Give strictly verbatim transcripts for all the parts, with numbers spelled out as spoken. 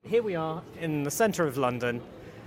Here we are in the centre of London,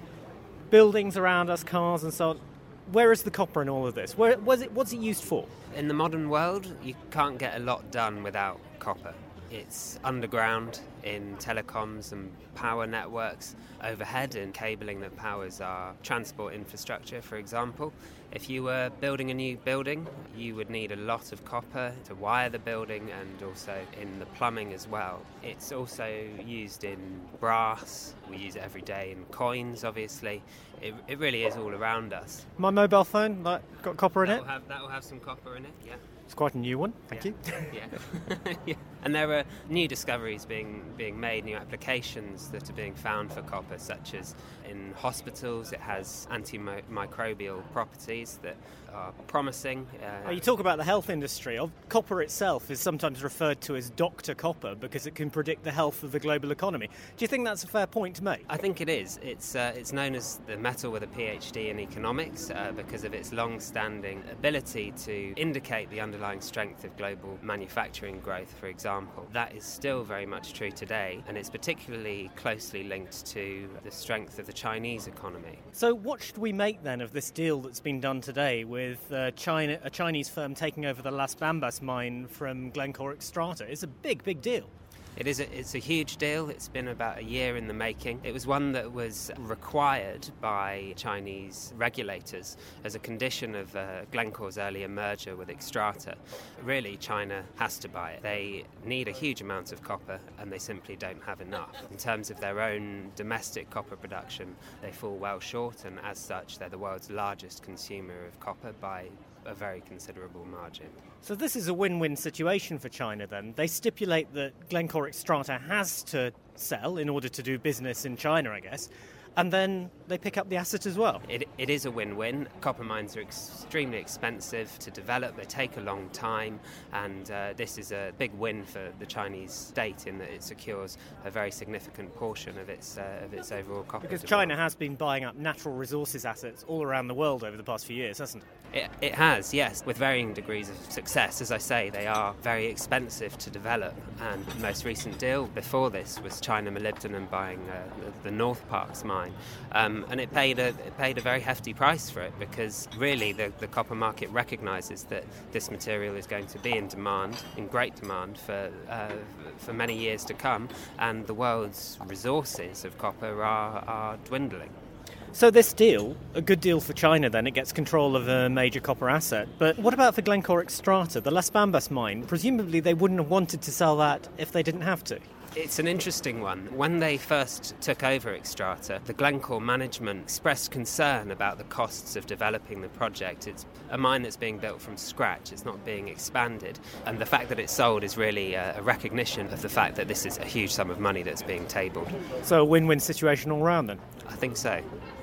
buildings around us, cars and so on. Where is the copper in all of this? Where was it? What's it used for? In the modern world, you can't get a lot done without copper. It's underground in telecoms and power networks, overhead in cabling that powers our transport infrastructure, for example. If you were building a new building, you would need a lot of copper to wire the building and also in the plumbing as well. It's also used in brass. We use it every day in coins, obviously. It, it really is all around us. My mobile phone, that got copper in that it? Will have, that will have some copper in it, yeah. It's quite a new one, thank yeah. you. yeah. yeah. And there are new discoveries being being made, new applications that are being found for copper, such as in hospitals. It has antimicrobial properties that are promising. Uh, oh, you talk about the health industry. Copper itself is sometimes referred to as Doctor Copper because it can predict the health of the global economy. Do you think that's a fair point to make? I think it is. It's uh, it's known as the metal with a PhD in economics uh, because of its long-standing ability to indicate the underlying strength of global manufacturing growth, for example. That is still very much true today, and it's particularly closely linked to the strength of the Chinese economy. So what should we make then of this deal that's been done today with uh, China, a Chinese firm taking over the Las Bambas mine from Glencore Xstrata? It's a big, big deal. It is a, it's a huge deal. It's been about a year in the making. It was one that was required by Chinese regulators as a condition of uh, Glencore's earlier merger with Xstrata. Really, China has to buy it. They need a huge amount of copper and they simply don't have enough. In terms of their own domestic copper production, they fall well short, and as such, they're the world's largest consumer of copper by a very considerable margin. So this is a win-win situation for China then. They stipulate that Glencore Xstrata has to sell in order to do business in China, I guess, and then they pick up the asset as well. It, it is a win-win. Copper mines are extremely expensive to develop. They take a long time, and uh, this is a big win for the Chinese state in that it secures a very significant portion of its uh, of its overall copper Because demand. China has been buying up natural resources assets all around the world over the past few years, hasn't it? It, it has, yes, with varying degrees of success. As I say, they are very expensive to develop, and the most recent deal before this was China Molybdenum buying uh, the, the North Parkes mine, um, and it paid a it paid a very hefty price for it because really the, the copper market recognises that this material is going to be in demand, in great demand for uh, for many years to come, and the world's resources of copper are, are dwindling. So this deal, a good deal for China then, it gets control of a major copper asset. But what about for Glencore Xstrata, the Las Bambas mine? Presumably they wouldn't have wanted to sell that if they didn't have to. It's an interesting one. When they first took over Xstrata, the Glencore management expressed concern about the costs of developing the project. It's a mine that's being built from scratch. It's not being expanded. And the fact that it's sold is really a, a recognition of the fact that this is a huge sum of money that's being tabled. So a win-win situation all round then? I think so.